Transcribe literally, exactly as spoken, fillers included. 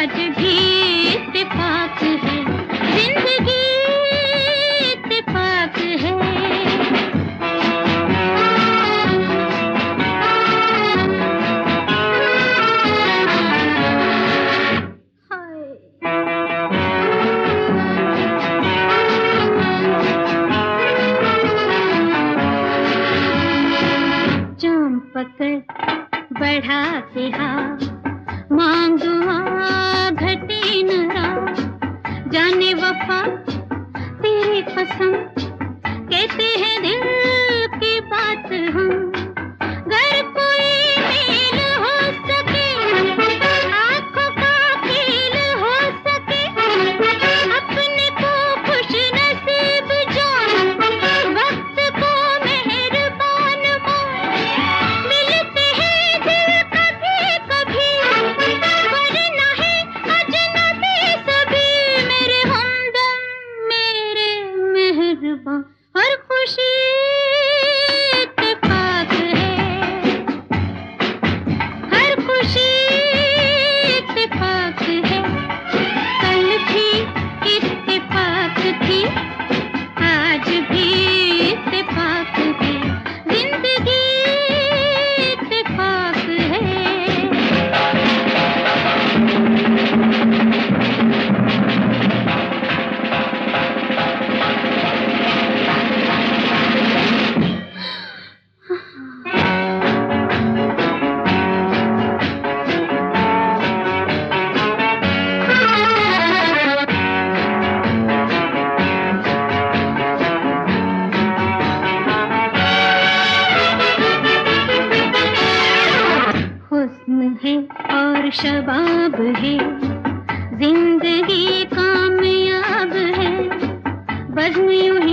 आज भी इत्तेफाक है, जिंदगी इत्तेफाक है। जाम पकड़ बढ़ा के हाँ मांगुआ घटे न रात, जाने वफा तेरी कसम कहते हैं दिल की बात हम। घर कोई मेल हो सके, आँखों का खेल हो सके, अपने को खुश नसीब जान, वक्त को मेहरबान मान। मिलते हैं दिल कभी कभी, वरना है अजनबी सभी। मेरे हमदम मेरे मेहरबान, हर खुशी इत्तेफाक है, हर खुशी इत्तेफाक है। कल भी इत्तेफाक थी, आज भी इत्तेफाक है, जिंदगी इत्तेफाक है। हुस्न है और शबाब है, जिंदगी कामयाब है, बज़्म यूं